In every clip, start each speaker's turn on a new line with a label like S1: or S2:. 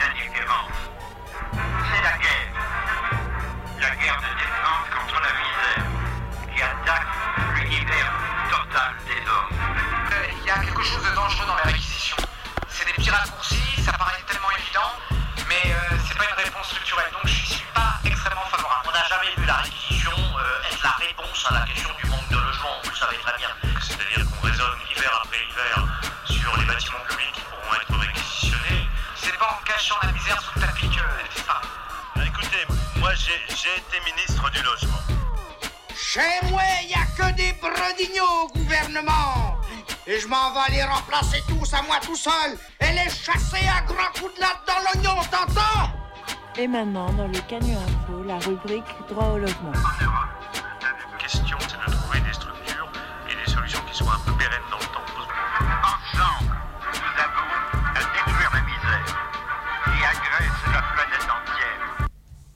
S1: indifférence. C'est la guerre. La guerre de défense contre la misère qui attaque l'univers total des hommes.
S2: Il y a quelque chose de dangereux dans la réquisition. C'est des petits raccourcis, ça paraît tellement évident, mais c'est pas une réponse structurelle, donc je suis pas extrêmement favorable.
S3: On n'a jamais vu la réquisition être la réponse à la question du manque de logement, vous le savez très bien. C'est-à-dire qu'on raisonne hiver après hiver sur les bâtiments publics qui pourront être réquisitionnés.
S2: C'est pas en cachant la misère sous le tapis qu'elle fait ça.
S4: Écoutez, moi j'ai été ministre du logement.
S5: Chez moi, y a que des brodignaux au gouvernement. Et je m'en vais les remplacer tous à moi tout seul et les chasser à grands coups de latte dans l'oignon, t'entends?
S6: Et maintenant, dans le Canu Info, la rubrique droit au logement.
S4: En Europe, la question c'est de trouver des structures et des solutions qui soient un peu pérennes dans le temps.
S1: Ensemble, nous avons à détruire la misère qui agresse la planète entière.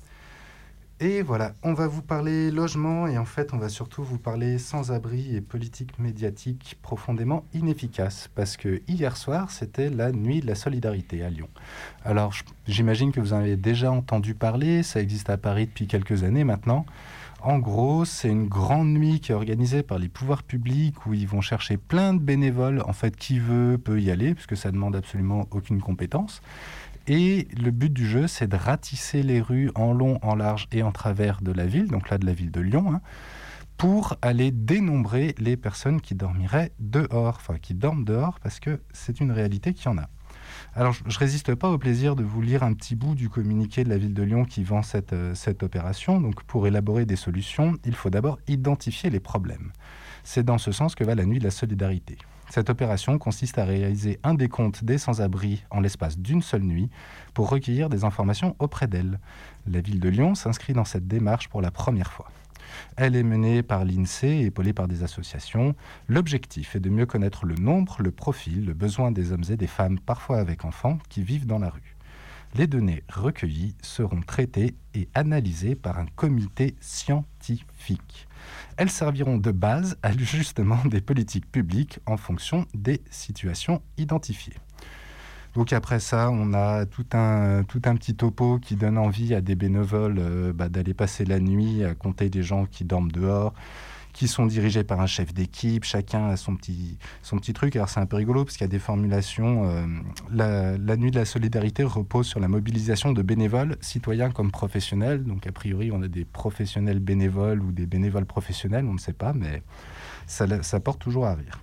S7: Et voilà, on va vous parler logement et en fait on va surtout vous parler sans-abri et politique médiatique profondément inefficace parce que hier soir c'était la nuit de la solidarité à Lyon. Alors j'imagine que vous en avez déjà entendu parler, ça existe à Paris depuis quelques années maintenant. En gros, c'est une grande nuit qui est organisée par les pouvoirs publics où ils vont chercher plein de bénévoles. En fait, qui veut peut y aller puisque ça demande absolument aucune compétence. Et le but du jeu, c'est de ratisser les rues en long, en large et en travers de la ville, donc là de la ville de Lyon, pour aller dénombrer les personnes qui dormiraient dehors, enfin qui dorment dehors, parce que c'est une réalité qu'il y en a. Alors, je ne résiste pas au plaisir de vous lire un petit bout du communiqué de la ville de Lyon qui vend cette opération. Donc, pour élaborer des solutions, il faut d'abord identifier les problèmes. C'est dans ce sens que va la nuit de la solidarité. Cette opération consiste à réaliser un décompte des sans-abri en l'espace d'une seule nuit pour recueillir des informations auprès d'elles. La ville de Lyon s'inscrit dans cette démarche pour la première fois. Elle est menée par l'INSEE et épaulée par des associations. L'objectif est de mieux connaître le nombre, le profil, le besoin des hommes et des femmes, parfois avec enfants, qui vivent dans la rue. Les données recueillies seront traitées et analysées par un comité scientifique. Elles serviront de base à l'ajustement des politiques publiques en fonction des situations identifiées. Donc après ça, on a tout un petit topo qui donne envie à des bénévoles d'aller passer la nuit à compter des gens qui dorment dehors, qui sont dirigés par un chef d'équipe, chacun a son petit truc. Alors c'est un peu rigolo parce qu'il y a des formulations. La nuit de la solidarité repose sur la mobilisation de bénévoles, citoyens comme professionnels. Donc a priori, on a des professionnels bénévoles ou des bénévoles professionnels, on ne sait pas, mais ça porte toujours à rire.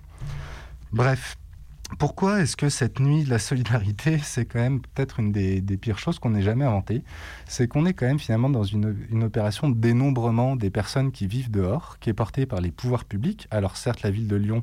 S7: Bref. Pourquoi est-ce que cette nuit de la solidarité, c'est quand même peut-être une des pires choses qu'on ait jamais inventées? C'est qu'on est quand même finalement dans une opération de dénombrement des personnes qui vivent dehors, qui est portée par les pouvoirs publics. Alors certes, la ville de Lyon,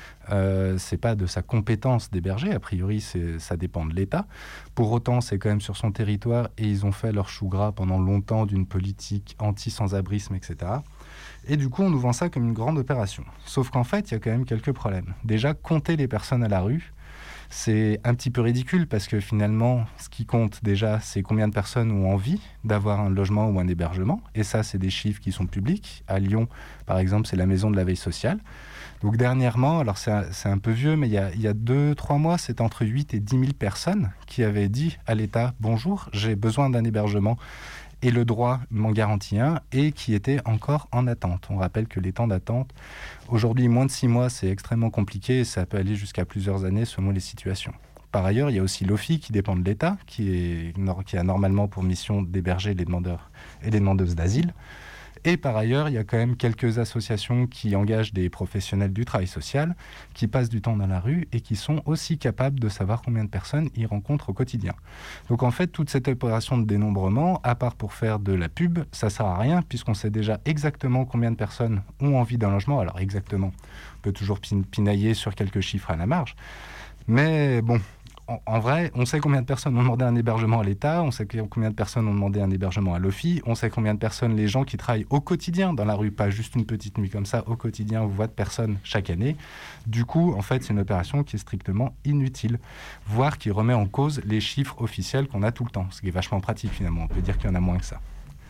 S7: c'est pas de sa compétence d'héberger, a priori ça dépend de l'État. Pour autant, c'est quand même sur son territoire et ils ont fait leur chou gras pendant longtemps d'une politique anti-sans-abrisme, etc. Et du coup, on nous vend ça comme une grande opération. Sauf qu'en fait, il y a quand même quelques problèmes. Déjà, compter les personnes à la rue, c'est un petit peu ridicule parce que finalement, ce qui compte déjà, c'est combien de personnes ont envie d'avoir un logement ou un hébergement. Et ça, c'est des chiffres qui sont publics. À Lyon, par exemple, c'est la maison de la veille sociale. Donc dernièrement, alors c'est un peu vieux, mais il y a 2-3 mois, c'est entre 8 et 10 000 personnes qui avaient dit à l'État « Bonjour, j'ai besoin d'un hébergement ». Et le droit m'en garantit un, et qui était encore en attente. On rappelle que les temps d'attente, aujourd'hui, moins de 6 mois, c'est extrêmement compliqué, et ça peut aller jusqu'à plusieurs années selon les situations. Par ailleurs, il y a aussi l'OFII qui dépend de l'État, qui a normalement pour mission d'héberger les demandeurs et les demandeuses d'asile. Et par ailleurs, il y a quand même quelques associations qui engagent des professionnels du travail social, qui passent du temps dans la rue et qui sont aussi capables de savoir combien de personnes ils rencontrent au quotidien. Donc en fait, toute cette opération de dénombrement, à part pour faire de la pub, ça ne sert à rien puisqu'on sait déjà exactement combien de personnes ont envie d'un logement. Alors exactement, on peut toujours pinailler sur quelques chiffres à la marge. Mais bon, en vrai, on sait combien de personnes ont demandé un hébergement à l'État, on sait combien de personnes ont demandé un hébergement à l'OFII, on sait combien de personnes, les gens qui travaillent au quotidien dans la rue, pas juste une petite nuit comme ça, au quotidien, on voit de personnes chaque année. Du coup, en fait, c'est une opération qui est strictement inutile, voire qui remet en cause les chiffres officiels qu'on a tout le temps, ce qui est vachement pratique finalement, on peut dire qu'il y en a moins que ça.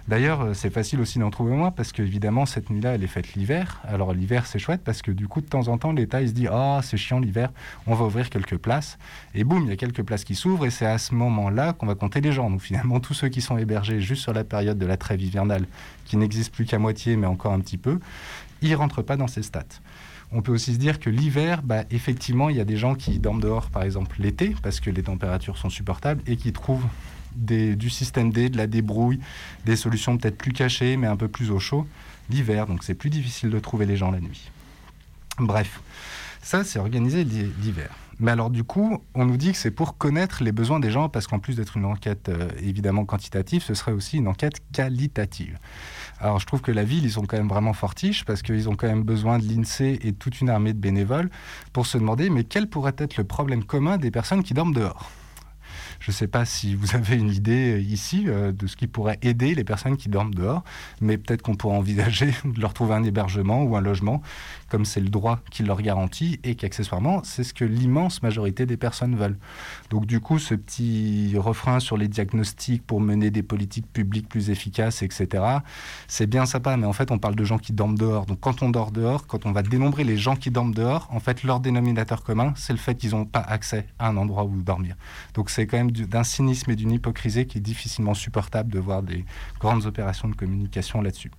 S7: D'ailleurs, c'est facile aussi d'en trouver moins parce qu'évidemment, cette nuit-là, elle est faite l'hiver. Alors l'hiver, c'est chouette parce que du coup, de temps en temps, l'État, il se dit « Ah, c'est chiant l'hiver, on va ouvrir quelques places. » Et boum, il y a quelques places qui s'ouvrent et c'est à ce moment-là qu'on va compter les gens. Donc finalement, tous ceux qui sont hébergés juste sur la période de la trêve hivernale, qui n'existe plus qu'à moitié, mais encore un petit peu, ils ne rentrent pas dans ces stats. On peut aussi se dire que l'hiver, effectivement, il y a des gens qui dorment dehors, par exemple l'été, parce que les températures sont supportables et qui trouvent du système D, de la débrouille, des solutions peut-être plus cachées, mais un peu plus au chaud, l'hiver. Donc c'est plus difficile de trouver les gens la nuit. Bref, ça c'est organisé l'hiver. Mais alors du coup, on nous dit que c'est pour connaître les besoins des gens, parce qu'en plus d'être une enquête évidemment quantitative, ce serait aussi une enquête qualitative. Alors je trouve que la ville, ils sont quand même vraiment fortiches, parce qu'ils ont quand même besoin de l'INSEE et de toute une armée de bénévoles pour se demander, mais quel pourrait être le problème commun des personnes qui dorment dehors ? Je ne sais pas si vous avez une idée ici de ce qui pourrait aider les personnes qui dorment dehors, mais peut-être qu'on pourrait envisager de leur trouver un hébergement ou un logement, comme c'est le droit qui leur garantit, et qu'accessoirement, c'est ce que l'immense majorité des personnes veulent. Donc du coup, ce petit refrain sur les diagnostics pour mener des politiques publiques plus efficaces, etc., c'est bien sympa, mais en fait, on parle de gens qui dorment dehors. Donc quand on dort dehors, quand on va dénombrer les gens qui dorment dehors, en fait, leur dénominateur commun, c'est le fait qu'ils n'ont pas accès à un endroit où dormir. Donc c'est quand même d'un cynisme et d'une hypocrisie qui est difficilement supportable de voir des grandes opérations de communication là-dessus.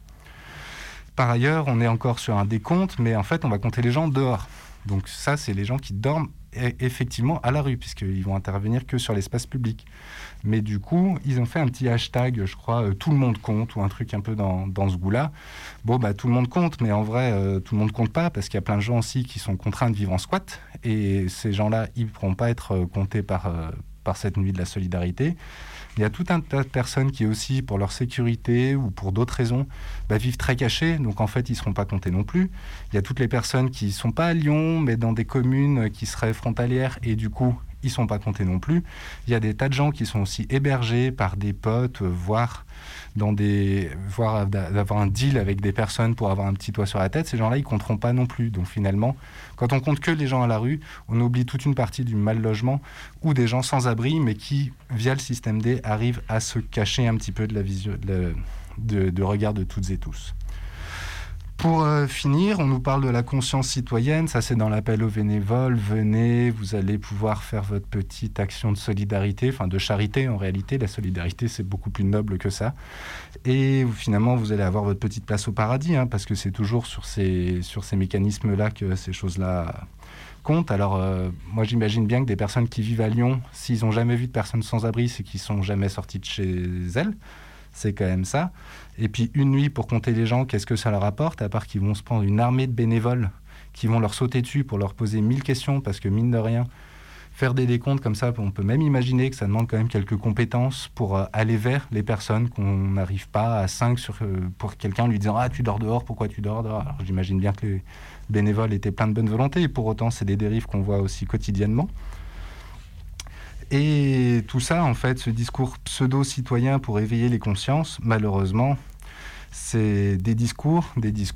S7: Par ailleurs, on est encore sur un décompte, mais en fait, on va compter les gens dehors. Donc ça, c'est les gens qui dorment effectivement à la rue, puisqu'ils vont intervenir que sur l'espace public. Mais du coup, ils ont fait un petit hashtag, je crois, tout le monde compte, ou un truc un peu dans ce goût-là. Bon, tout le monde compte, mais en vrai, tout le monde compte pas, parce qu'il y a plein de gens aussi qui sont contraints de vivre en squat, et ces gens-là, ils ne pourront pas être comptés par cette nuit de la solidarité. Il y a tout un tas de personnes qui aussi, pour leur sécurité ou pour d'autres raisons, vivent très cachés, donc en fait, ils ne seront pas comptés non plus. Il y a toutes les personnes qui ne sont pas à Lyon, mais dans des communes qui seraient frontalières, et du coup, ils ne sont pas comptés non plus. Il y a des tas de gens qui sont aussi hébergés par des potes, voire d'avoir un deal avec des personnes pour avoir un petit toit sur la tête. Ces gens-là, ils ne compteront pas non plus. Donc finalement, quand on compte que les gens à la rue, on oublie toute une partie du mal-logement ou des gens sans abri, mais qui, via le système D, arrivent à se cacher un petit peu de la vision, de regard de toutes et tous. Pour finir, on nous parle de la conscience citoyenne, ça c'est dans l'appel aux bénévoles, venez, vous allez pouvoir faire votre petite action de solidarité, enfin de charité en réalité, la solidarité c'est beaucoup plus noble que ça, et finalement vous allez avoir votre petite place au paradis, parce que c'est toujours sur ces mécanismes-là que ces choses-là comptent. Alors moi j'imagine bien que des personnes qui vivent à Lyon, s'ils n'ont jamais vu de personnes sans abri, c'est qu'ils ne sont jamais sortis de chez elles. C'est quand même ça. Et puis une nuit pour compter les gens, qu'est-ce que ça leur apporte, à part qu'ils vont se prendre une armée de bénévoles qui vont leur sauter dessus pour leur poser 1000 questions, parce que mine de rien, faire des décomptes comme ça, on peut même imaginer que ça demande quand même quelques compétences pour aller vers les personnes qu'on n'arrive pas à 5 pour quelqu'un lui disant « Ah, tu dors dehors, pourquoi tu dors dehors ?» Alors j'imagine bien que les bénévoles étaient pleins de bonne volonté, et pour autant c'est des dérives qu'on voit aussi quotidiennement. Et tout ça, en fait, ce discours pseudo-citoyen pour éveiller les consciences, malheureusement, c'est des discours,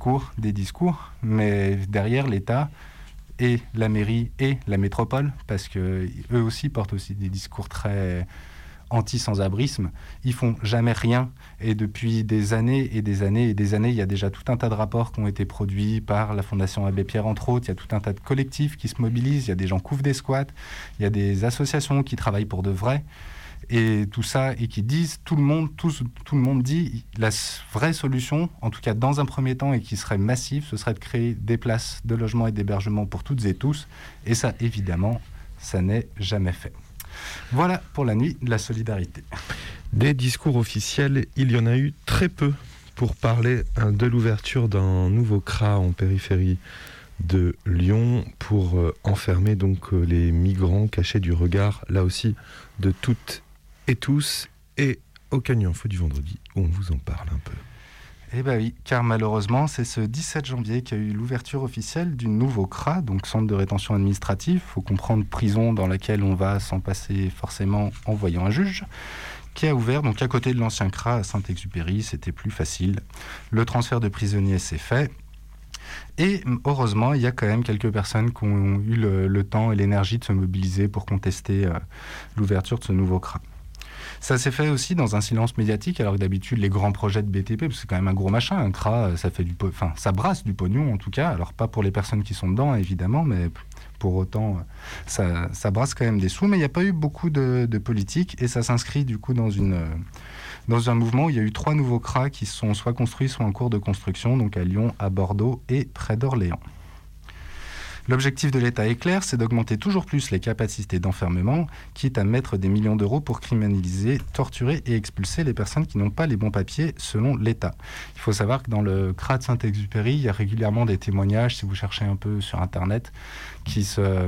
S7: mais derrière l'État et la mairie et la métropole, parce qu'eux aussi portent aussi des discours très anti-sans-abrisme, ils font jamais rien. Et depuis des années et des années et des années, il y a déjà tout un tas de rapports qui ont été produits par la Fondation Abbé Pierre, entre autres. Il y a tout un tas de collectifs qui se mobilisent, il y a des gens qui couvrent des squats, il y a des associations qui travaillent pour de vrai. Et tout ça, et qui disent, tout le monde dit, la vraie solution, en tout cas dans un premier temps, et qui serait massive, ce serait de créer des places de logement et d'hébergement pour toutes et tous. Et ça, évidemment, ça n'est jamais fait. Voilà pour la nuit de la solidarité.
S8: Des discours officiels, il y en a eu très peu pour parler de l'ouverture d'un nouveau CRA en périphérie de Lyon pour enfermer donc les migrants cachés du regard, là aussi, de toutes et tous. Et au Canu Info du vendredi, on vous en parle un peu.
S7: Eh bien oui, car malheureusement, c'est ce 17 janvier qu'il y a eu l'ouverture officielle du nouveau CRA, donc Centre de rétention administrative. Il faut comprendre prison dans laquelle on va sans passer forcément en voyant un juge, qui a ouvert donc à côté de l'ancien CRA à Saint-Exupéry. C'était plus facile. Le transfert de prisonniers s'est fait. Et heureusement, il y a quand même quelques personnes qui ont eu le temps et l'énergie de se mobiliser pour contester l'ouverture de ce nouveau CRA. Ça s'est fait aussi dans un silence médiatique, alors que d'habitude, les grands projets de BTP, parce que c'est quand même un gros machin, un CRA, ça brasse du pognon en tout cas, alors pas pour les personnes qui sont dedans évidemment, mais pour autant, ça brasse quand même des sous, mais il n'y a pas eu beaucoup de politique, et ça s'inscrit du coup dans un mouvement où il y a eu 3 nouveaux CRA qui sont soit construits, soit en cours de construction, donc à Lyon, à Bordeaux et près d'Orléans. L'objectif de l'État est clair, c'est d'augmenter toujours plus les capacités d'enfermement, quitte à mettre des millions d'euros pour criminaliser, torturer et expulser les personnes qui n'ont pas les bons papiers selon l'État. Il faut savoir que dans le CRA de Saint-Exupéry, il y a régulièrement des témoignages, si vous cherchez un peu sur Internet, qui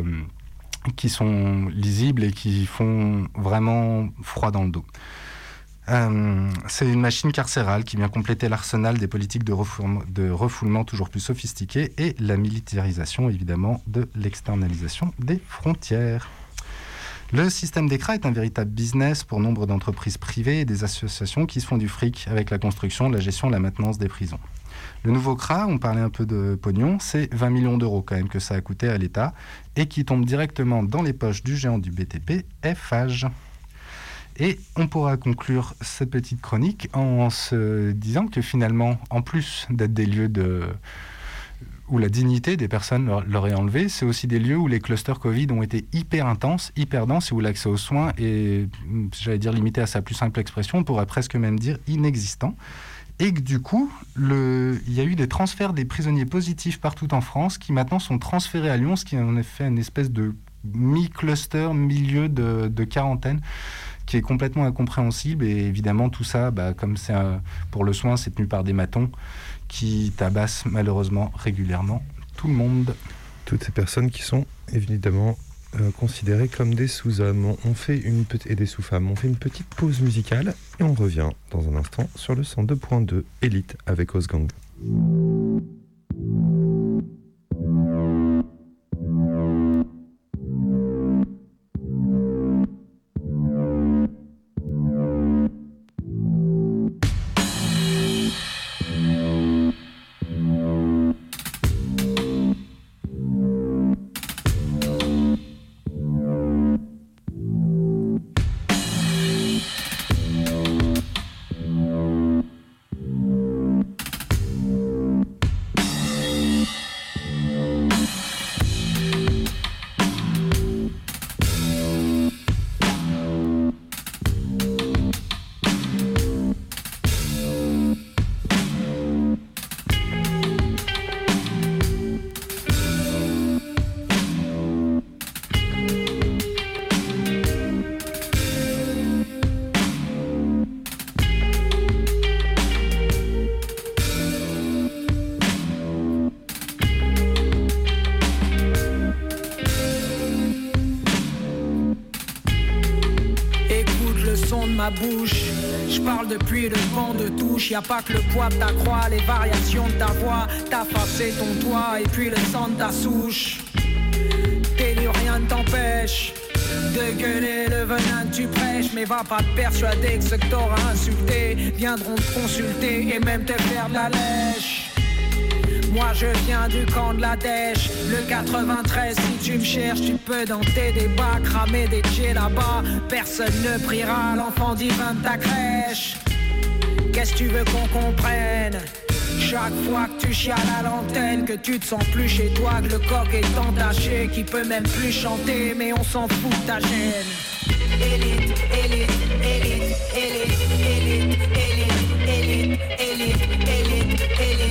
S7: sont lisibles et qui font vraiment froid dans le dos. C'est une machine carcérale qui vient compléter l'arsenal des politiques de refoulement toujours plus sophistiquées et la militarisation, évidemment, de l'externalisation des frontières. Le système des CRA est un véritable business pour nombre d'entreprises privées et des associations qui se font du fric avec la construction, la gestion, la maintenance des prisons. Le nouveau CRA, on parlait un peu de pognon, c'est 20 millions d'euros quand même que ça a coûté à l'État et qui tombe directement dans les poches du géant du BTP, Eiffage. Et on pourra conclure cette petite chronique en se disant que finalement, en plus d'être des lieux où la dignité des personnes leur est enlevée, c'est aussi des lieux où les clusters Covid ont été hyper intenses, hyper denses, et où l'accès aux soins est, j'allais dire, limité à sa plus simple expression, on pourrait presque même dire inexistant. Et que du coup, il y a eu des transferts des prisonniers positifs partout en France qui maintenant sont transférés à Lyon, ce qui en a fait une espèce de mi-cluster, milieu de quarantaine, qui est complètement incompréhensible. Et évidemment, tout ça, comme c'est pour le soin, c'est tenu par des matons qui tabassent malheureusement régulièrement tout le monde.
S8: Toutes ces personnes qui sont évidemment considérées comme des sous-hommes et des sous-femmes. On fait une petite pause musicale et on revient dans un instant sur le 102.2 Élite avec Osgang.
S9: Bouche, je parle depuis le banc de touche. Y'a pas que le poids de ta croix, les variations de ta voix, t'as passé ton toit et puis le sang de ta souche. Délire, rien ne t'empêche de gueuler le venin que tu prêches, mais va pas te persuader que ceux que t'auras insultés viendront te consulter et même te faire de la lèche. Moi je viens du camp de la dèche, le 93, si tu me cherches, tu peux dans tes débats cramer des pieds là-bas. Personne ne priera l'enfant divin de ta crèche. Qu'est-ce que tu veux qu'on comprenne? Chaque fois que tu chiales à l'antenne, que tu te sens plus chez toi, que le coq est entaché, qui peut même plus chanter, mais on s'en fout de ta gêne. Élite, élite, élite, élite, élite, élite, élite, élite, élite, élite.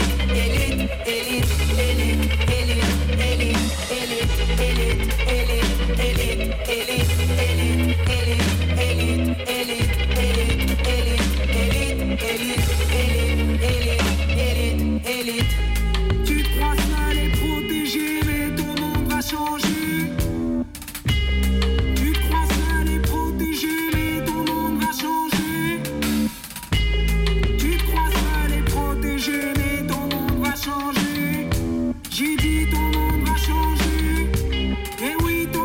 S9: Tu te crois seul et protégé, mais ton monde va changer. Tu te crois seul et protégé, mais ton monde va changer. Tu te crois seul et protégé, mais ton monde va changer. J'ai dit ton monde va changer. Et oui, ton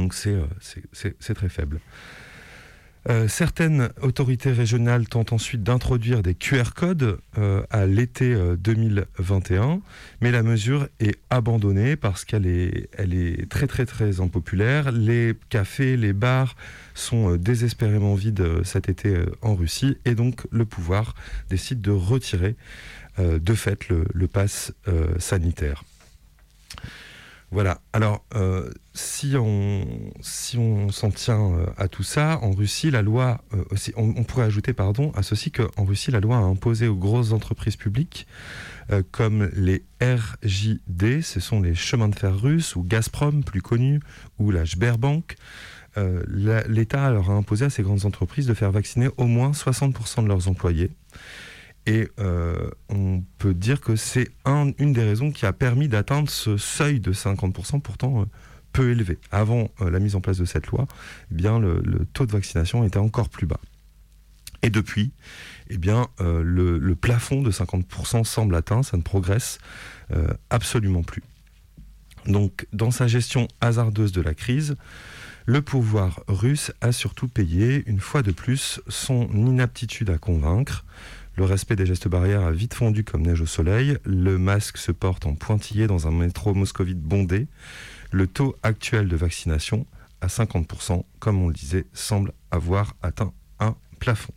S8: Donc c'est très faible. Certaines autorités régionales tentent ensuite d'introduire des QR codes à l'été 2021, mais la mesure est abandonnée parce qu'elle est très très très impopulaire. Les cafés, les bars sont désespérément vides cet été en Russie, et donc le pouvoir décide de retirer de fait le pass sanitaire. Voilà, alors si on s'en tient à tout ça, en Russie, la loi, on pourrait ajouter à ceci qu'en Russie, la loi a imposé aux grosses entreprises publiques comme les RJD, ce sont les chemins de fer russes, ou Gazprom, plus connu, ou la Sberbank. L'État leur a imposé à ces grandes entreprises de faire vacciner au moins 60% de leurs employés. Et on peut dire que c'est une des raisons qui a permis d'atteindre ce seuil de 50%, pourtant peu élevé. Avant la mise en place de cette loi, eh bien, le taux de vaccination était encore plus bas. Et depuis, eh bien, le plafond de 50% semble atteint, ça ne progresse absolument plus. Donc, dans sa gestion hasardeuse de la crise, le pouvoir russe a surtout payé, une fois de plus, son inaptitude à convaincre. Le respect des gestes barrières a vite fondu comme neige au soleil. Le masque se porte en pointillé dans un métro moscovite bondé. Le taux actuel de vaccination, à 50%, comme on le disait, semble avoir atteint un plafond.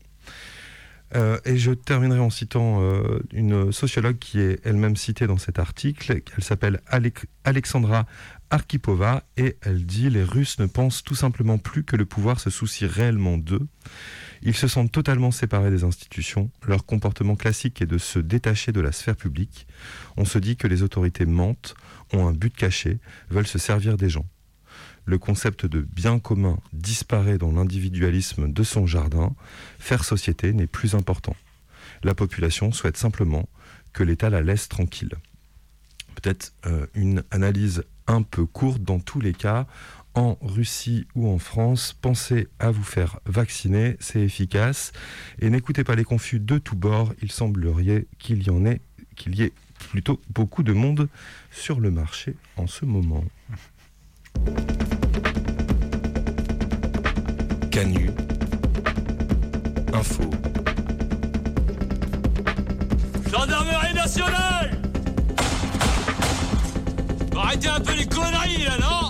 S8: Et je terminerai en citant une sociologue qui est elle-même citée dans cet article. Elle s'appelle Alexandra Arkhipova, et elle dit « Les Russes ne pensent tout simplement plus que le pouvoir se soucie réellement d'eux. Ils se sentent totalement séparés des institutions. Leur comportement classique est de se détacher de la sphère publique. On se dit que les autorités mentent, ont un but caché, veulent se servir des gens. Le concept de bien commun disparaît dans l'individualisme de son jardin. Faire société n'est plus important. La population souhaite simplement que l'État la laisse tranquille. » Peut-être une analyse un peu courte dans tous les cas. En Russie ou en France, pensez à vous faire vacciner, c'est efficace. Et n'écoutez pas les confus de tous bords, il semblerait qu'il y ait plutôt beaucoup de monde sur le marché en ce moment. Canu Info.
S10: Gendarmerie nationale! Arrêtez un peu les conneries là, non?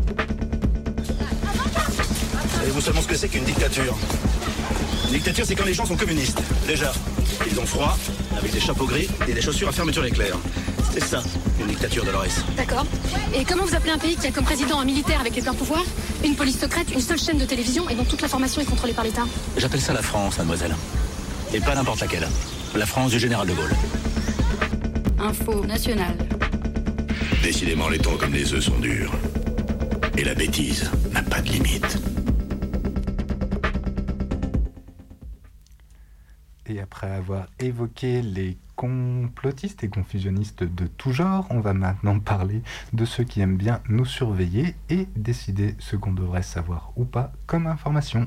S11: Savez-vous seulement ce que c'est qu'une dictature? Une dictature, c'est quand les gens sont communistes. Déjà, ils ont froid, avec des chapeaux gris et des chaussures à fermeture éclair. C'est ça, une dictature, Dolores.
S12: D'accord. Et comment vous appelez un pays qui a comme président un militaire avec les pleins pouvoirs, une police secrète, une seule chaîne de télévision et dont toute l'information est contrôlée par l'État?
S11: J'appelle ça la France, mademoiselle. Et pas n'importe laquelle. La France du général de Gaulle.
S12: Info nationale.
S11: Décidément, les temps comme les œufs sont durs. Et la bêtise n'a pas de limite.
S7: Et après avoir évoqué les complotistes et confusionnistes de tout genre, on va maintenant parler de ceux qui aiment bien nous surveiller et décider ce qu'on devrait savoir ou pas comme information.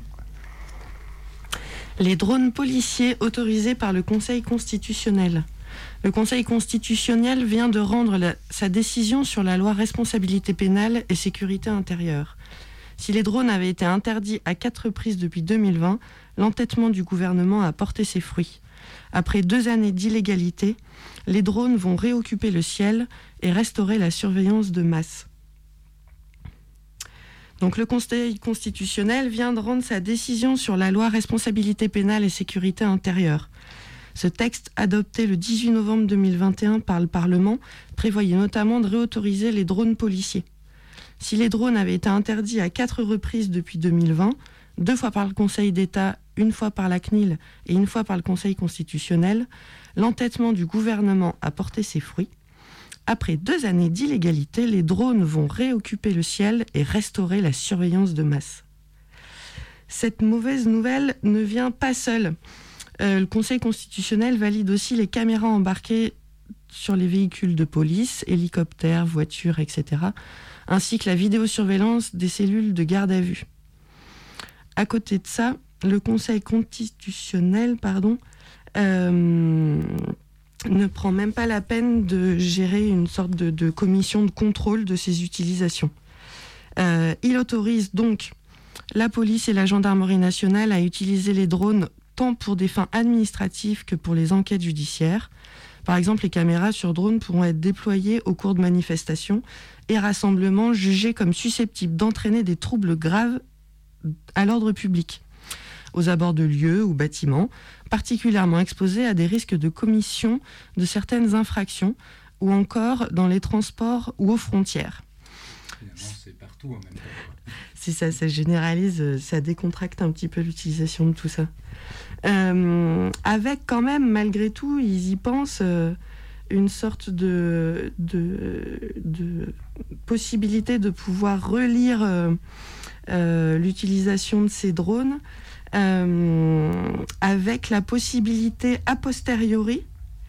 S13: Les drones policiers autorisés par le Conseil constitutionnel. Le Conseil constitutionnel vient de rendre sa décision sur la loi responsabilité pénale et sécurité intérieure. Si les drones avaient été interdits à 4 reprises depuis 2020, l'entêtement du gouvernement a porté ses fruits. Après 2 années d'illégalité, les drones vont réoccuper le ciel et restaurer la surveillance de masse. Donc le Conseil constitutionnel vient de rendre sa décision sur la loi responsabilité pénale et sécurité intérieure. Ce texte, adopté le 18 novembre 2021 par le Parlement, prévoyait notamment de réautoriser les drones policiers. Si les drones avaient été interdits à 4 reprises depuis 2020, 2 fois par le Conseil d'État, 1 fois par la CNIL et 1 fois par le Conseil constitutionnel, l'entêtement du gouvernement a porté ses fruits. Après 2 années d'illégalité, les drones vont réoccuper le ciel et restaurer la surveillance de masse. Cette mauvaise nouvelle ne vient pas seule. Le Conseil constitutionnel valide aussi les caméras embarquées sur les véhicules de police, hélicoptères, voitures, etc., ainsi que la vidéosurveillance des cellules de garde à vue. À côté de ça, le Conseil constitutionnel ne prend même pas la peine de gérer une sorte de commission de contrôle de ces utilisations. Il autorise donc la police et la gendarmerie nationale à utiliser les drones tant pour des fins administratives que pour les enquêtes judiciaires. Par exemple, les caméras sur drone pourront être déployées au cours de manifestations et rassemblements jugés comme susceptibles d'entraîner des troubles graves à l'ordre public, aux abords de lieux ou bâtiments, particulièrement exposés à des risques de commission de certaines infractions, ou encore dans les transports ou aux frontières.
S7: Finalement, c'est partout en même temps.
S13: C'est ça, ça généralise, ça décontracte un petit peu l'utilisation de tout ça. Avec quand même, malgré tout, ils y pensent une sorte de possibilité de pouvoir relire l'utilisation de ces drones avec la possibilité a posteriori,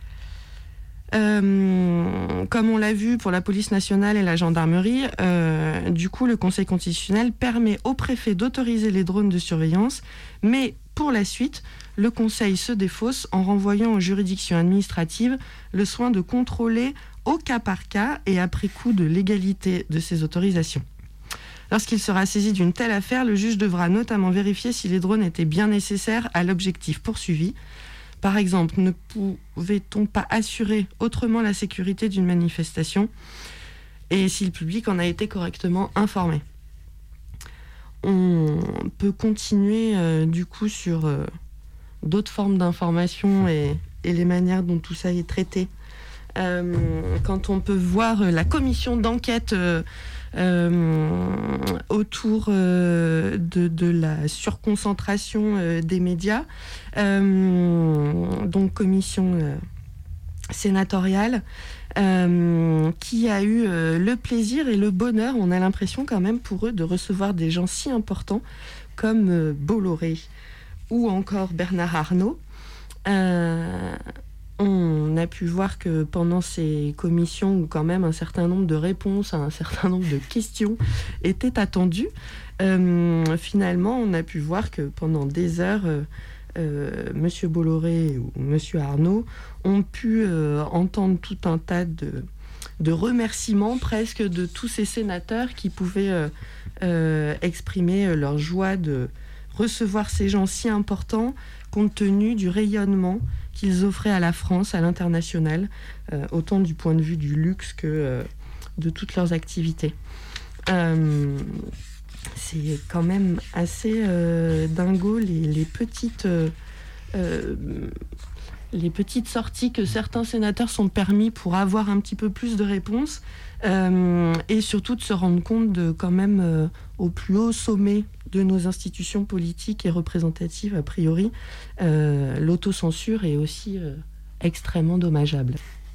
S13: comme on l'a vu pour la police nationale et la gendarmerie, du coup le Conseil constitutionnel permet au préfet d'autoriser les drones de surveillance, mais pour la suite, le Conseil se défausse en renvoyant aux juridictions administratives le soin de contrôler au cas par cas et après coup de légalité de ces autorisations. Lorsqu'il sera saisi d'une telle affaire, le juge devra notamment vérifier si les drones étaient bien nécessaires à l'objectif poursuivi. Par exemple, ne pouvait-on pas assurer autrement la sécurité d'une manifestation et si le public en a été correctement informé. On peut continuer du coup sur d'autres formes d'information et les manières dont tout ça est traité. Quand on peut voir la commission d'enquête autour de la surconcentration des médias, donc commission sénatoriale, qui a eu le plaisir et le bonheur, on a l'impression quand même pour eux, de recevoir des gens si importants comme Bolloré ou encore Bernard Arnault. On a pu voir que pendant ces commissions, où quand même un certain nombre de réponses à un certain nombre de questions étaient attendues, finalement, on a pu voir que pendant des heures, Monsieur Bolloré ou Monsieur Arnault ont pu entendre tout un tas de remerciements presque de tous ces sénateurs qui pouvaient exprimer leur joie de recevoir ces gens si importants compte tenu du rayonnement qu'ils offraient à la France, à l'international, autant du point de vue du luxe que de toutes leurs activités. C'est quand même assez dingo les petites sorties que certains sénateurs sont permis pour avoir un petit peu plus de réponses et surtout de se rendre compte de quand même au plus haut sommet de nos institutions politiques et représentatives, a priori, l'autocensure est aussi extrêmement dommageable.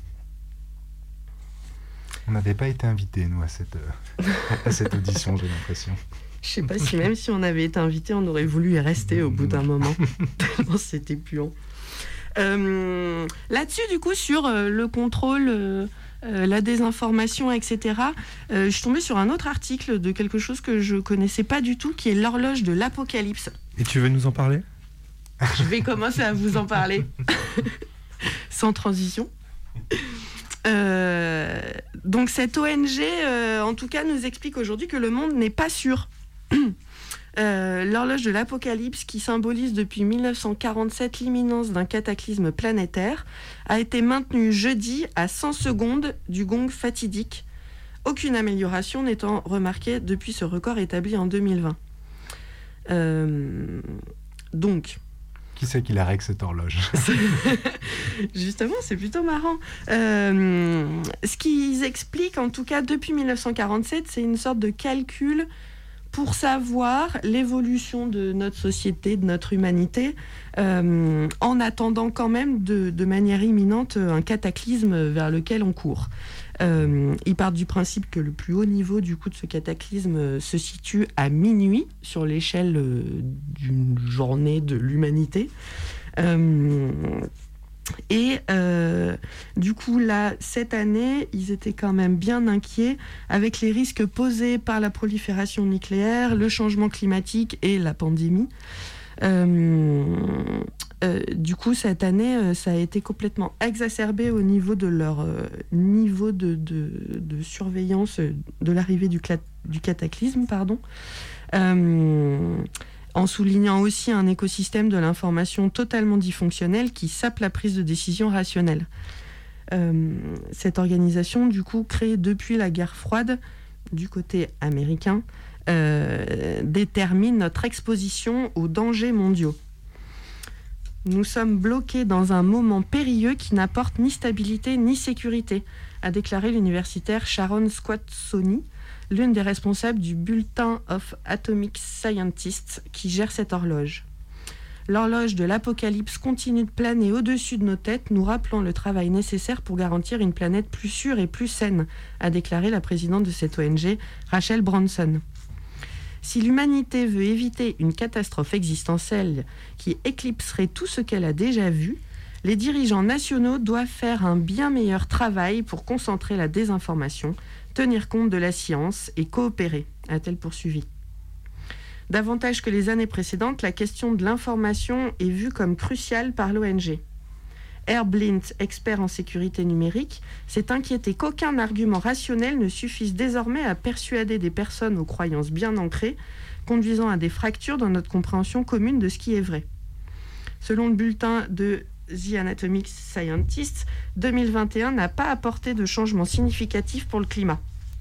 S7: On n'avait pas été invités, nous, à cette audition, j'ai l'impression.
S13: Je sais pas si même si on avait été invités, on aurait voulu y rester au bout d'un moment. Tellement c'était puant. Là-dessus, du coup, sur le contrôle, la désinformation, etc., je suis tombée sur un autre article de quelque chose que je connaissais pas du tout, qui est l'horloge de l'apocalypse.
S8: Et tu veux nous en parler ?
S13: Je vais commencer à vous en parler. Sans transition. Donc cette ONG, en tout cas, nous explique aujourd'hui que le monde n'est pas sûr. L'horloge de l'apocalypse, qui symbolise depuis 1947 l'imminence d'un cataclysme planétaire, a été maintenue jeudi à 100 secondes du gong fatidique, aucune amélioration n'étant remarquée depuis ce record établi en 2020. Donc...
S7: Qui c'est qui la règle cette horloge ?
S13: Justement, c'est plutôt marrant. Ce qu'ils expliquent, en tout cas depuis 1947, c'est une sorte de calcul pour savoir l'évolution de notre société, de notre humanité, en attendant quand même de manière imminente un cataclysme vers lequel on court. Ils partent du principe que le plus haut niveau du coup de ce cataclysme se situe à minuit sur l'échelle d'une journée de l'humanité. Du coup, là, cette année, ils étaient quand même bien inquiets avec les risques posés par la prolifération nucléaire, le changement climatique et la pandémie. Du coup, cette année, ça a été complètement exacerbé au niveau de leur niveau de surveillance de l'arrivée du du cataclysme, en soulignant aussi un écosystème de l'information totalement dysfonctionnel qui sape la prise de décision rationnelle. Cette organisation, du coup, créée depuis la guerre froide, du côté américain, détermine notre exposition aux dangers mondiaux. Nous sommes bloqués dans un moment périlleux qui n'apporte ni stabilité ni sécurité, a déclaré l'universitaire Sharon Squatsoni, l'une des responsables du Bulletin of Atomic Scientists qui gère cette horloge. L'horloge de l'apocalypse continue de planer au-dessus de nos têtes, nous rappelant le travail nécessaire pour garantir une planète plus sûre et plus saine, a déclaré la présidente de cette ONG, Rachel Bronson. Si l'humanité veut éviter une catastrophe existentielle qui éclipserait tout ce qu'elle a déjà vu, les dirigeants nationaux doivent faire un bien meilleur travail pour concentrer la désinformation, tenir compte de la science et coopérer, a-t-elle poursuivi. Davantage que les années précédentes, la question de l'information est vue comme cruciale par l'ONG. Herb Blint, expert en sécurité numérique, s'est inquiété qu'aucun argument rationnel ne suffise désormais à persuader des personnes aux croyances bien ancrées, conduisant à des fractures dans notre compréhension commune de ce qui est vrai. Selon le bulletin de The Anatomic Scientists, 2021 n'a pas apporté de changement significatif pour le climat.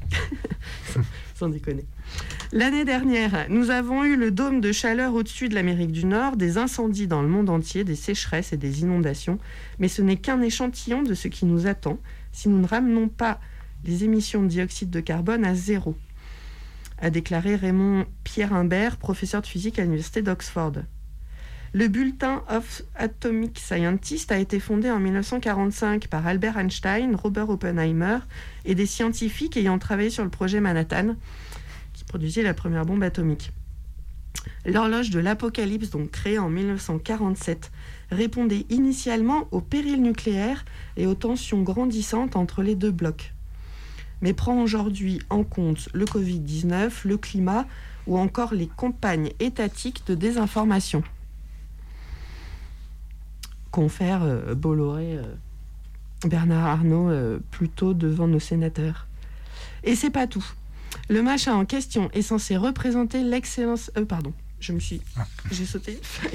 S13: Sans déconner. L'année dernière, nous avons eu le dôme de chaleur au-dessus de l'Amérique du Nord, des incendies dans le monde entier, des sécheresses et des inondations, mais ce n'est qu'un échantillon de ce qui nous attend si nous ne ramenons pas les émissions de dioxyde de carbone à zéro, a déclaré Raymond Pierre Imbert, professeur de physique à l'université d'Oxford. Le Bulletin of Atomic Scientists a été fondé en 1945 par Albert Einstein, Robert Oppenheimer et des scientifiques ayant travaillé sur le projet Manhattan, qui produisait la première bombe atomique. L'horloge de l'apocalypse, donc créée en 1947, répondait initialement au péril nucléaire et aux tensions grandissantes entre les deux blocs, mais prend aujourd'hui en compte le Covid-19, le climat ou encore les campagnes étatiques de désinformation. Confère Bolloré, Bernard Arnault, plutôt devant nos sénateurs. Et c'est pas tout. Le machin en question est censé représenter l'excellence... j'ai sauté une feuille.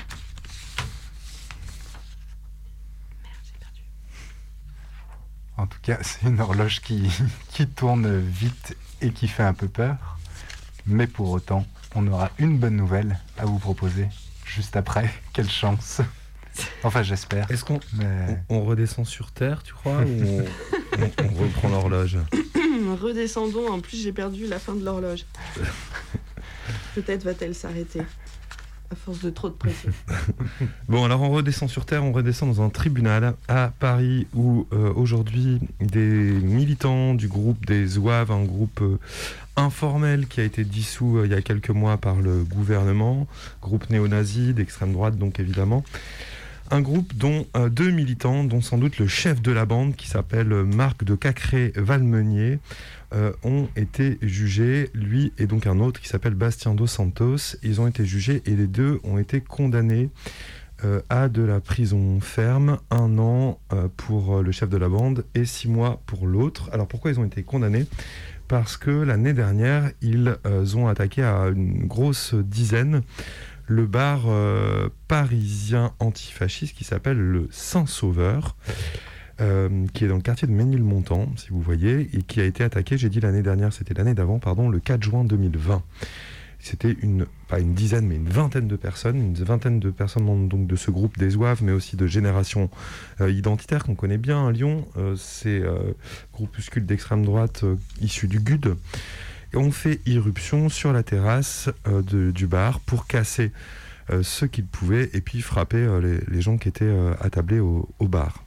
S13: Merde, j'ai perdu.
S7: En tout cas, c'est une horloge qui tourne vite et qui fait un peu peur. Mais pour autant, on aura une bonne nouvelle à vous proposer juste après. Quelle chance! Enfin, j'espère.
S8: Est-ce qu'on on redescend sur Terre, tu crois, ou on reprend l'horloge?
S13: Redescendons, en plus j'ai perdu la fin de l'horloge. Peut-être va-t-elle s'arrêter, à force de trop de pression.
S8: Bon, alors on redescend sur Terre, on redescend dans un tribunal à Paris où aujourd'hui des militants du groupe des Zouaves, un groupe informel qui a été dissous il y a quelques mois par le gouvernement, groupe néo-nazi d'extrême droite donc évidemment, un groupe dont deux militants, dont sans doute le chef de la bande qui s'appelle Marc de Cacré-Valmenier, ont été jugés, lui et donc un autre qui s'appelle Bastien Dos Santos. Ils ont été jugés et les deux ont été condamnés à de la prison ferme, 1 an pour le chef de la bande et 6 mois pour l'autre. Alors pourquoi ils ont été condamnés ? Parce que l'année dernière, ils ont attaqué à une grosse dizaine le bar parisien antifasciste qui s'appelle le Saint-Sauveur, qui est dans le quartier de Ménilmontant, si vous voyez, et qui a été attaqué, j'ai dit l'année dernière, c'était l'année d'avant, pardon, le 4 juin 2020. C'était pas une dizaine, mais une vingtaine de personnes membres donc de ce groupe des Zouaves, mais aussi de Génération Identitaire, qu'on connaît bien à Lyon, c'est groupuscule d'extrême droite issu du GUD, et ont fait irruption sur la terrasse du bar pour casser ce qu'ils pouvaient et puis frapper les gens qui étaient attablés au bar.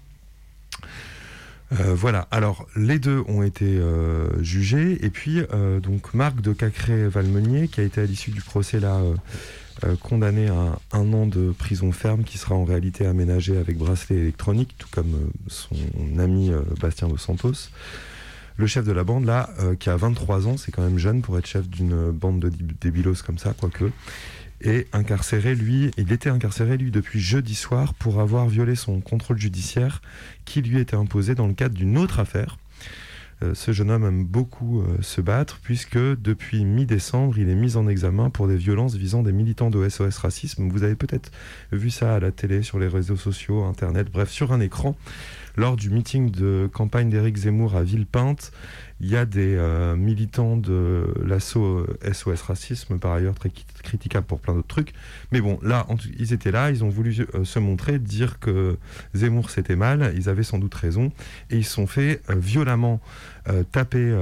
S8: Voilà, alors les deux ont été jugés et puis donc Marc de Cacré-Valmenier qui a été à l'issue du procès là condamné à 1 an de prison ferme qui sera en réalité aménagé avec bracelet électronique, tout comme son ami Bastien Dos Santos. Le chef de la bande là qui a 23 ans, c'est quand même jeune pour être chef d'une bande de débilos comme ça, quoique, est incarcéré il était incarcéré depuis jeudi soir pour avoir violé son contrôle judiciaire qui lui était imposé dans le cadre d'une autre affaire. Ce jeune homme aime beaucoup se battre puisque depuis mi-décembre, il est mis en examen pour des violences visant des militants de SOS Racisme. Vous avez peut-être vu ça à la télé, sur les réseaux sociaux, Internet, bref, sur un écran. Lors du meeting de campagne d'Éric Zemmour à Villepinte, il y a des militants de l'asso SOS Racisme, par ailleurs très critiquable pour plein d'autres trucs. Mais bon, là, ils étaient là, ils ont voulu se montrer, dire que Zemmour c'était mal, ils avaient sans doute raison, et ils se sont fait violemment taper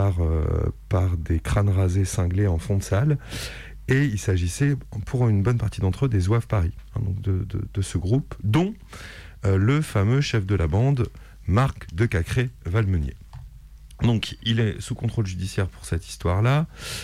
S8: par des crânes rasés cinglés en fond de salle. Et il s'agissait, pour une bonne partie d'entre eux, des Zouaves Paris, hein, donc de ce groupe, dont le fameux chef de la bande, Marc de Cacré-Valmenier. Donc, il est sous contrôle judiciaire pour cette histoire-là.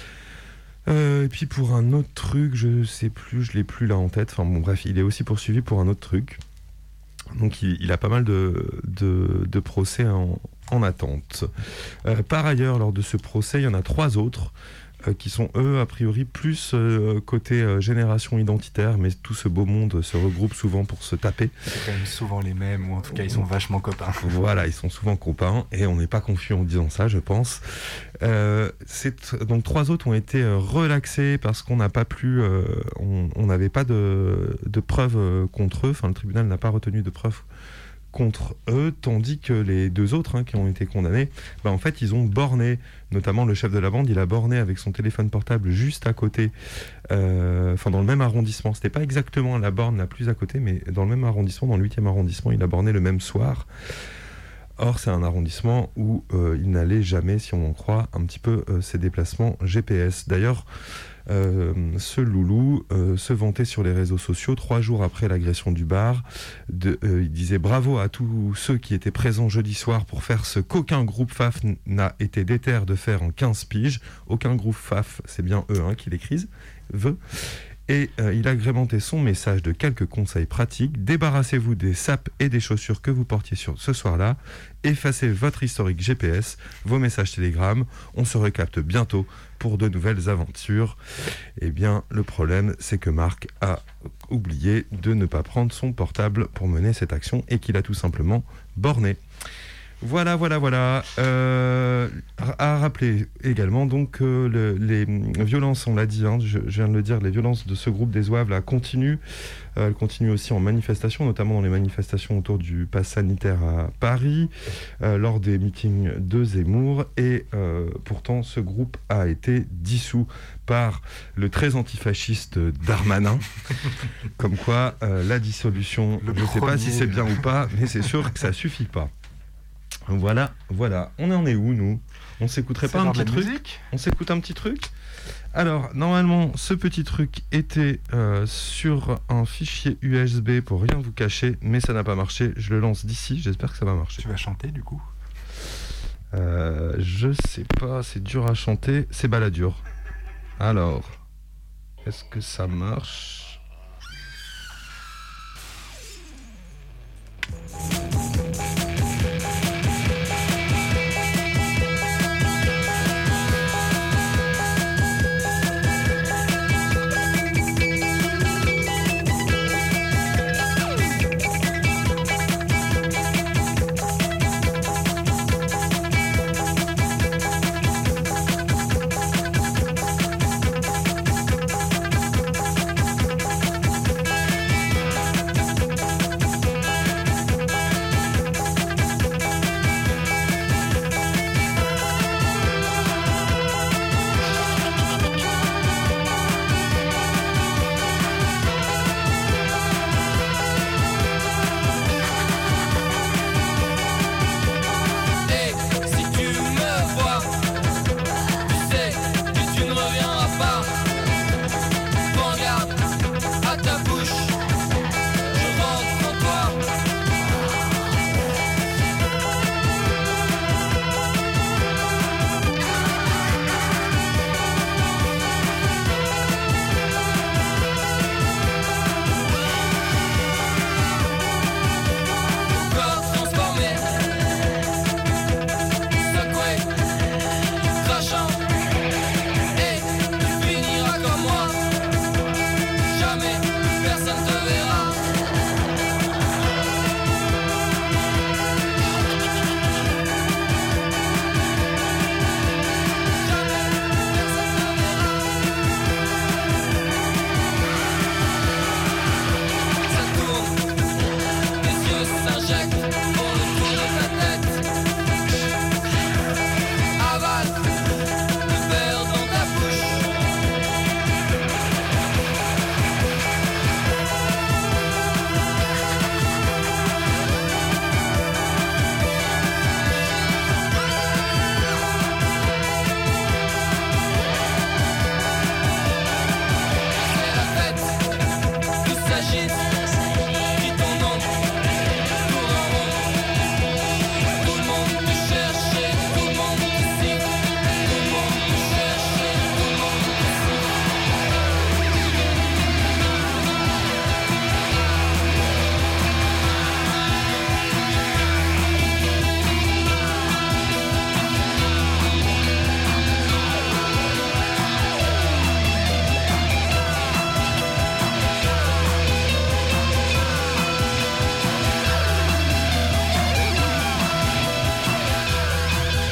S8: Et puis, pour un autre truc, je sais plus, je l'ai plus là en tête. Enfin, bon, bref, il est aussi poursuivi pour un autre truc. Donc, il a pas mal de procès en attente. Par ailleurs, lors de ce procès, il y en a 3 autres qui sont, eux, a priori, plus côté génération identitaire, mais tout ce beau monde se regroupe souvent pour se taper.
S7: C'est quand même souvent les mêmes, ou en tout cas, ils sont vachement copains.
S8: Voilà, ils sont souvent copains, et on n'est pas confus en disant ça, je pense. Donc 3 autres ont été relaxés parce qu'on n'a pas pu... on n'avait pas de preuves contre eux, enfin, le tribunal n'a pas retenu de preuves contre eux, tandis que les 2 autres qui ont été condamnés, en fait, ils ont borné, notamment le chef de la bande, il a borné avec son téléphone portable juste à côté, dans le même arrondissement. C'était pas exactement la borne la plus à côté, mais dans le même arrondissement, dans le 8e arrondissement, il a borné le même soir. Or, c'est un arrondissement où il n'allait jamais, si on en croit, un petit peu ses déplacements GPS. D'ailleurs, ce loulou se vantait sur les réseaux sociaux 3 jours après l'agression du bar. Il disait bravo à tous ceux qui étaient présents jeudi soir pour faire ce qu'aucun groupe FAF n'a été déter de faire en 15 piges. Aucun groupe FAF, c'est bien eux qui l'écrivent, veut. Et il agrémentait son message de quelques conseils pratiques. Débarrassez-vous des sapes et des chaussures que vous portiez ce soir-là. Effacez votre historique GPS, vos messages Telegram. On se recapte bientôt pour de nouvelles aventures. Eh bien, le problème, c'est que Marc a oublié de ne pas prendre son portable pour mener cette action et qu'il a tout simplement borné. Voilà. À rappeler également donc les violences, on l'a dit, je viens de le dire, les violences de ce groupe des Zouaves là continuent. Elles continuent aussi en manifestation, notamment dans les manifestations autour du pass sanitaire à Paris, lors des meetings de Zemmour. Et pourtant, ce groupe a été dissous par le très antifasciste Darmanin. Comme quoi, la dissolution, je ne sais pas si c'est bien ou pas, mais c'est sûr que ça suffit pas. Voilà. On en est où, nous ? On s'écouterait pas un petit truc ? On s'écoute un petit truc ? Alors, normalement, ce petit truc était sur un fichier USB pour rien vous cacher, mais ça n'a pas marché. Je le lance d'ici, j'espère que ça va marcher.
S7: Tu vas chanter, du coup ?
S8: Je sais pas, c'est dur à chanter. C'est baladur. Alors, est-ce que ça marche ?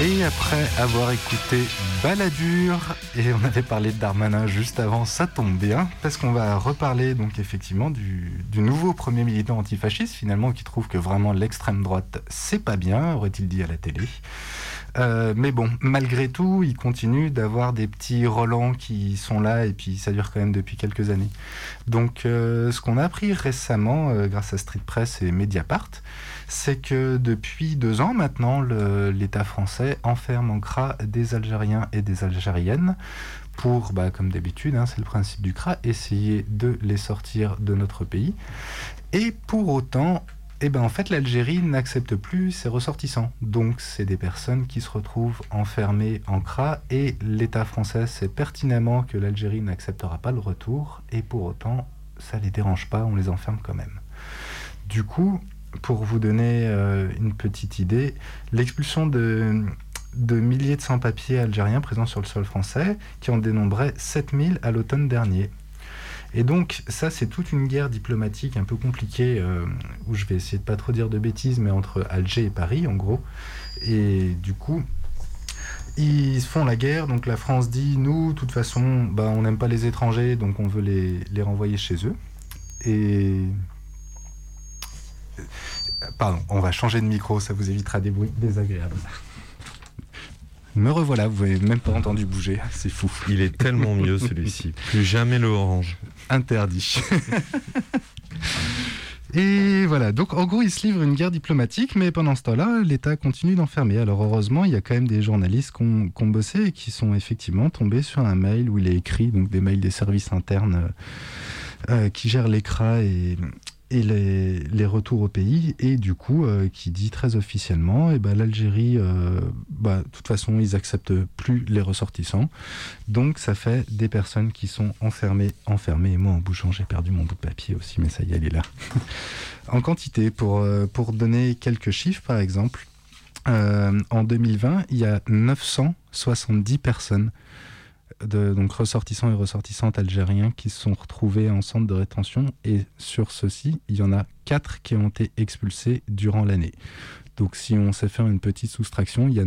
S7: Et après avoir écouté Balladur, et on avait parlé de Darmanin juste avant, ça tombe bien, parce qu'on va reparler donc effectivement du nouveau premier militant antifasciste, finalement, qui trouve que vraiment l'extrême droite, c'est pas bien, aurait-il dit à la télé. Mais bon, malgré tout, il continue d'avoir des petits relents qui sont là, et puis ça dure quand même depuis quelques années. Donc ce qu'on a appris récemment, grâce à Street Press et Mediapart, c'est que depuis 2 ans maintenant, l'État français enferme en CRA des Algériens et des Algériennes pour, comme d'habitude, c'est le principe du CRA, essayer de les sortir de notre pays. Et pour autant, en fait, l'Algérie n'accepte plus ses ressortissants. Donc, c'est des personnes qui se retrouvent enfermées en CRA et l'État français sait pertinemment que l'Algérie n'acceptera pas le retour et pour autant, ça ne les dérange pas, on les enferme quand même. Du coup, pour vous donner une petite idée, l'expulsion de milliers de sans-papiers algériens présents sur le sol français, qui en dénombraient 7000 à l'automne dernier. Et donc, ça, c'est toute une guerre diplomatique un peu compliquée, où je vais essayer de pas trop dire de bêtises, mais entre Alger et Paris, en gros. Et du coup, ils font la guerre, donc la France dit, nous, de toute façon, on n'aime pas les étrangers, donc on veut les renvoyer chez eux. Et... Pardon, on va changer de micro, ça vous évitera des bruits désagréables. Me revoilà, vous n'avez même pas entendu bouger, c'est fou.
S8: Il est tellement mieux celui-ci, plus jamais le orange.
S7: Interdit. Et voilà, donc en gros, il se livre une guerre diplomatique, mais pendant ce temps-là, l'État continue d'enfermer. Alors heureusement, il y a quand même des journalistes qui ont bossé et qui sont effectivement tombés sur un mail où il est écrit, donc des mails des services internes qui gèrent les CRA et les retours au pays, et du coup, qui dit très officiellement, l'Algérie, de toute façon, ils acceptent plus les ressortissants. Donc, ça fait des personnes qui sont enfermées. Et moi, en bougeant, j'ai perdu mon bout de papier aussi, mais ça y est, elle est là. En quantité, pour donner quelques chiffres, par exemple, en 2020, il y a 970 personnes donc ressortissants et ressortissantes algériens qui se sont retrouvés en centre de rétention, et sur ceux-ci, il y en a 4 qui ont été expulsés durant l'année. Donc si on sait faire une petite soustraction, il y a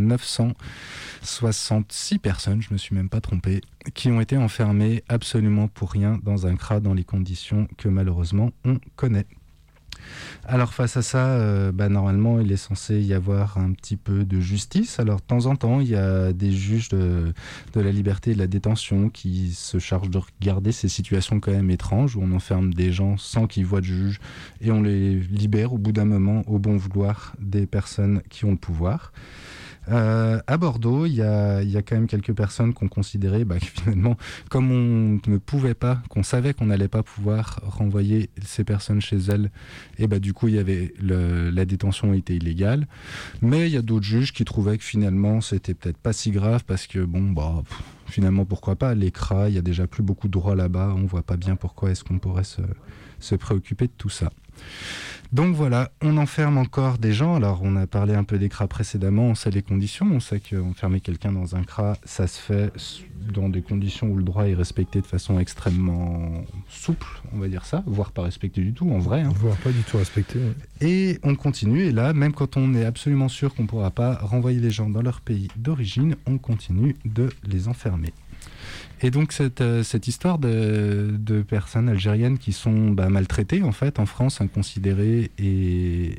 S7: 966 personnes, je ne me suis même pas trompé, qui ont été enfermées absolument pour rien dans un CRA dans les conditions que malheureusement on connaît. Alors face à ça, normalement il est censé y avoir un petit peu de justice. Alors de temps en temps il y a des juges de la liberté et de la détention qui se chargent de regarder ces situations quand même étranges où on enferme des gens sans qu'ils voient de juge et on les libère au bout d'un moment au bon vouloir des personnes qui ont le pouvoir. À Bordeaux, il y a quand même quelques personnes qu'on considérait que finalement, comme on ne pouvait pas, qu'on savait qu'on n'allait pas pouvoir renvoyer ces personnes chez elles, et du coup, il y avait la détention était illégale. Mais il y a d'autres juges qui trouvaient que finalement, c'était peut-être pas si grave parce que finalement, pourquoi pas, les CRA, il y a déjà plus beaucoup de droits là-bas, on voit pas bien pourquoi est-ce qu'on pourrait se préoccuper de tout ça. Donc voilà, on enferme encore des gens. Alors on a parlé un peu des CRA précédemment, on sait les conditions, on sait qu'enfermer quelqu'un dans un CRA, ça se fait dans des conditions où le droit est respecté de façon extrêmement souple, on va dire ça, voire pas respecté du tout en vrai.
S8: Voire pas du tout respecté. Ouais.
S7: Et on continue, et là, même quand on est absolument sûr qu'on ne pourra pas renvoyer les gens dans leur pays d'origine, on continue de les enfermer. Et donc cette histoire de personnes algériennes qui sont maltraitées en fait en France, inconsidérées et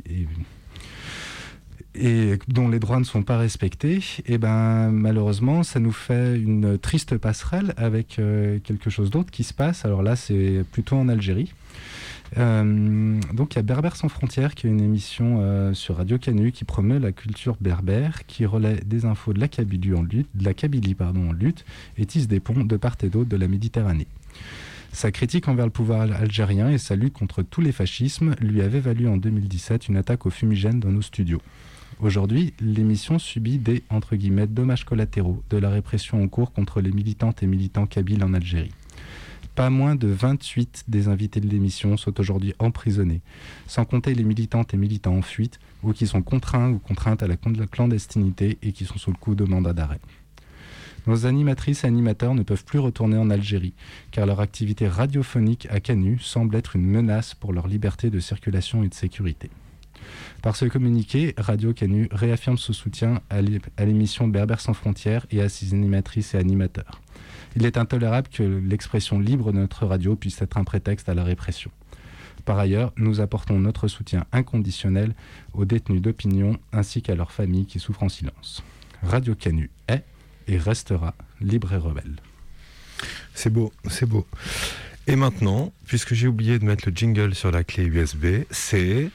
S7: dont les droits ne sont pas respectés, et malheureusement ça nous fait une triste passerelle avec quelque chose d'autre qui se passe. Alors là c'est plutôt en Algérie. Donc il y a Berbères sans frontières qui est une émission sur Radio Canu qui promeut la culture berbère, qui relaie des infos de la Kabylie en lutte et tisse des ponts de part et d'autre de la Méditerranée. Sa critique envers le pouvoir algérien et sa lutte contre tous les fascismes lui avait valu en 2017 une attaque au fumigène dans nos studios. Aujourd'hui, l'émission subit des entre guillemets dommages collatéraux de la répression en cours contre les militantes et militants kabyles en Algérie. Pas moins de 28 des invités de l'émission sont aujourd'hui emprisonnés, sans compter les militantes et militants en fuite ou qui sont contraints ou contraintes à la clandestinité et qui sont sous le coup de mandat d'arrêt. Nos animatrices et animateurs ne peuvent plus retourner en Algérie, car leur activité radiophonique à Canu semble être une menace pour leur liberté de circulation et de sécurité. Par ce communiqué, Radio Canu réaffirme son soutien à l'émission Berbère sans frontières et à ses animatrices et animateurs. Il est intolérable que l'expression libre de notre radio puisse être un prétexte à la répression. Par ailleurs, nous apportons notre soutien inconditionnel aux détenus d'opinion ainsi qu'à leurs familles qui souffrent en silence. Radio Canu est et restera libre et rebelle.
S8: C'est beau, c'est beau. Et maintenant, puisque j'ai oublié de mettre le jingle sur la clé USB, c'est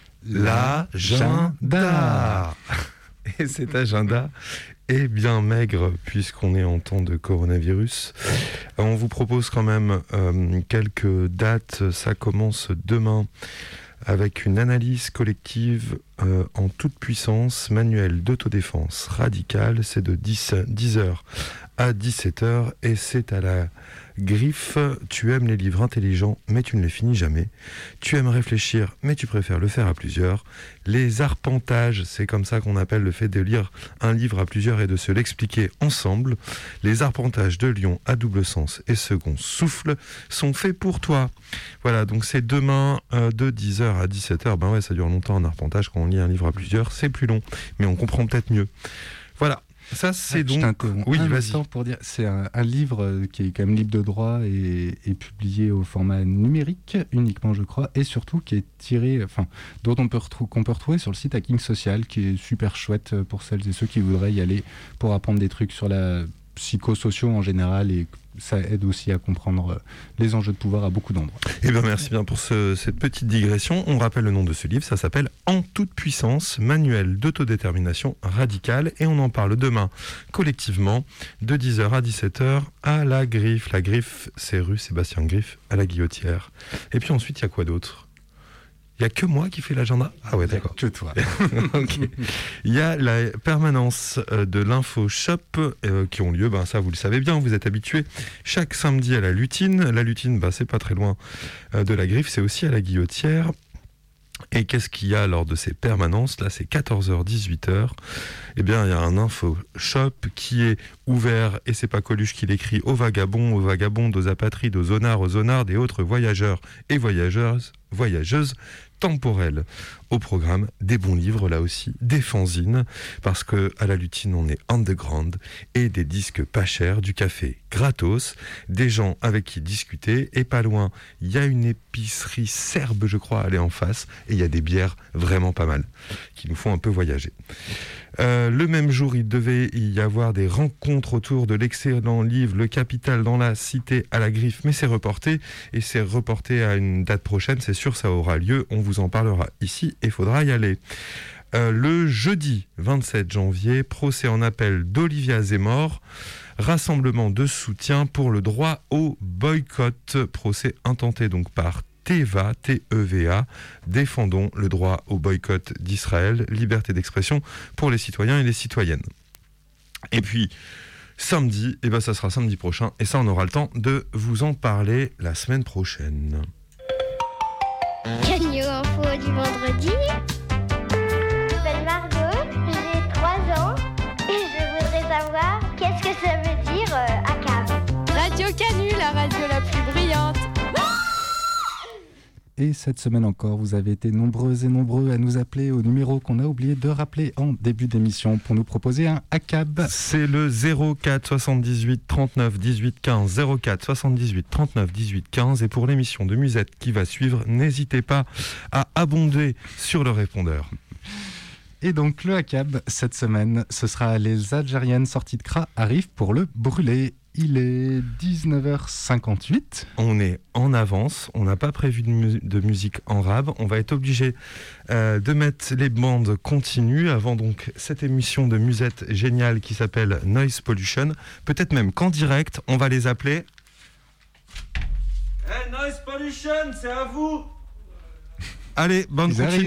S8: l'agenda. Et cet agenda est bien maigre puisqu'on est en temps de coronavirus. On vous propose quand même quelques dates. Ça commence demain avec une analyse collective en toute puissance, manuel d'autodéfense radicale. C'est de 10h à 17h et c'est à la Griffe. Tu aimes les livres intelligents mais tu ne les finis jamais. Tu aimes réfléchir mais tu préfères le faire à plusieurs. Les arpentages, c'est comme ça qu'on appelle le fait de lire un livre à plusieurs et de se l'expliquer ensemble. Les arpentages de Lyon à double sens et second souffle sont faits pour toi. Voilà, donc c'est demain de 10h à 17h. Ben ouais, ça dure longtemps un arpentage. Quand on lit un livre à plusieurs, c'est plus long, mais on comprend peut-être mieux. Voilà. Ça, c'est donc...
S7: Oui, vas-y. Pour dire, c'est un livre qui est quand même libre de droit et publié au format numérique uniquement, je crois, et surtout qui est tiré, qu'on peut retrouver sur le site Hacking Social, qui est super chouette pour celles et ceux qui voudraient y aller pour apprendre des trucs sur la psychosociaux en général, et ça aide aussi à comprendre les enjeux de pouvoir à beaucoup d'endroits.
S8: Eh bien, merci bien pour cette petite digression. On rappelle le nom de ce livre, ça s'appelle En toute puissance, manuel d'autodétermination radicale, et on en parle demain collectivement de 10h à 17h à la Griffe. La Griffe, c'est rue Sébastien Griffe à la Guillotière. Et puis ensuite, il y a quoi d'autre ? Il n'y a que moi qui fais l'agenda ? Ah ouais, d'accord.
S7: Que toi.
S8: Okay. Il y a la permanence de l'Info Shop qui ont lieu, ça vous le savez bien, vous êtes habitués, chaque samedi à la Lutine. La Lutine, c'est pas très loin de la Griffe, c'est aussi à la Guillotière. Et qu'est-ce qu'il y a lors de ces permanences ? Là, c'est 14h, 18h. Eh bien, il y a un info shop qui est ouvert, et c'est pas Coluche qui l'écrit, aux vagabonds, aux apatrides, aux zonards, aux zonardes et autres voyageurs et voyageuses temporelles. Au programme, des bons livres, là aussi, des fanzines, parce que à la Lutine, on est underground, et des disques pas chers, du café gratos, des gens avec qui discuter, et pas loin, il y a une épicerie serbe, je crois, elle est en face, et il y a des bières vraiment pas mal, qui nous font un peu voyager. Le même jour, il devait y avoir des rencontres autour de l'excellent livre Le Capital dans la Cité à la Griffe, mais c'est reporté, et c'est reporté à une date prochaine, c'est sûr, ça aura lieu, on vous en parlera ici, et il faudra y aller. Le jeudi 27 janvier, procès en appel d'Olivia Zemmour, rassemblement de soutien pour le droit au boycott, procès intenté donc par TEVA, T-E-V-A, défendons le droit au boycott d'Israël, liberté d'expression pour les citoyens et les citoyennes. Et puis, samedi, ça sera samedi prochain, et ça on aura le temps de vous en parler la semaine prochaine.
S14: Canu Info du vendredi. Je m'appelle Margot, j'ai 3 ans, et je voudrais savoir qu'est-ce que ça veut dire ACAB.
S6: Radio Canu, la radio la plus brillante.
S7: Et cette semaine encore, vous avez été nombreuses et nombreux à nous appeler au numéro qu'on a oublié de rappeler en début d'émission pour nous proposer un ACAB.
S8: C'est le 04 78 39 18 15, 04 78 39 18 15. Et pour l'émission de Musette qui va suivre, n'hésitez pas à abonder sur le répondeur.
S7: Et donc le ACAB, cette semaine, ce sera les Algériennes sorties de CRA arrivent pour le brûler. Il est 19h58.
S8: On est en avance, on n'a pas prévu de musique en rab. On va être obligé de mettre les bandes continues avant donc cette émission de musette géniale qui s'appelle Noise Pollution. Peut-être même qu'en direct, on va les appeler...
S10: Hey, Noise Pollution, c'est à vous.
S8: Allez, bande continue.